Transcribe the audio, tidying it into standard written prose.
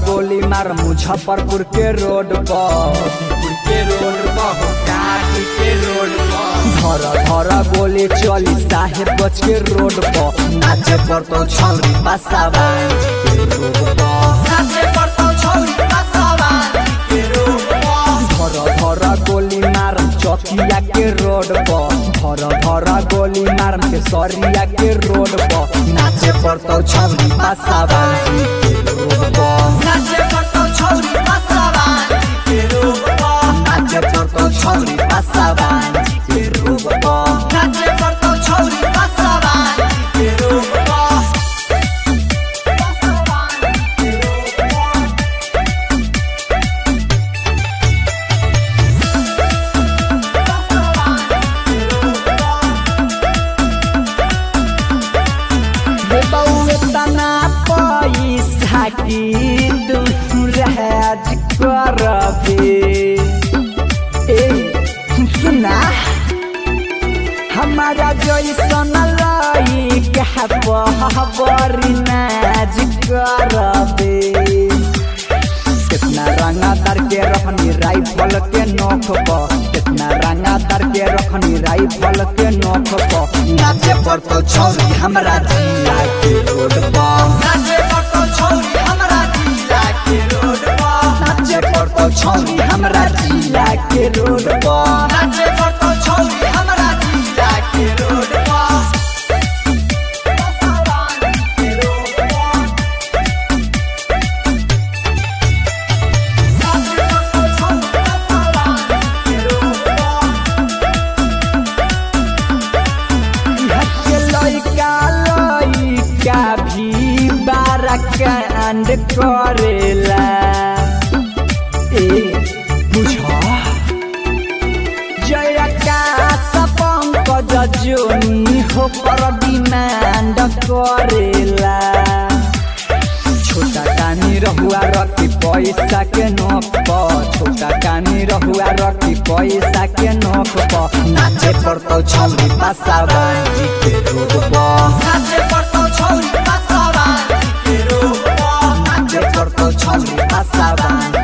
गोली मार मुजफ्फरपुर के रोड पर धर गोली चली साहेबगंज के रोड पर नाचे पड़तो छौरी पासावान धर गोली मार चौकिया के रोड पर धर गोली मार केसरिया के रोड पर नाचे पड़तो छौरी पासावान के रोड पर नाचे पड़तो छौरी पासावान के रोड पर नाचे पड़तो छौरी पासावान के रोड पर नाचे पड़तो छौरी पासावान के रोड पर पैसा की दुराज करबे सुना हमारा जैसन लइका बहबरी नाज करबे कितना रंगादार के रखनी राइफल के नोक पर कितना रंगादार के रखनी राइफल के नोक पर नाचे पड़तो छौरी हमरा जिला के रोड पर नाचे पड़तो छौरी हमरा जिला के रोड पर नाचे पड़तो छौरी हमरा जिला के रोड पर नाचे पड़तो छौरी हमरा जिला के रोड पर कांड करेला बुझा जया का पंकज जोनी हो पर डिमांड करेला छोटा कानी रहुआ रखी पैसा के नोक पर छोटा कानी रहुआ रखी पैसा के नोक पर नाचे पड़तो छौरी पासावान के रोड पर नाचे पड़तो छौरी पासावान के रोड पर नाचे पड़तो छौरी पासावान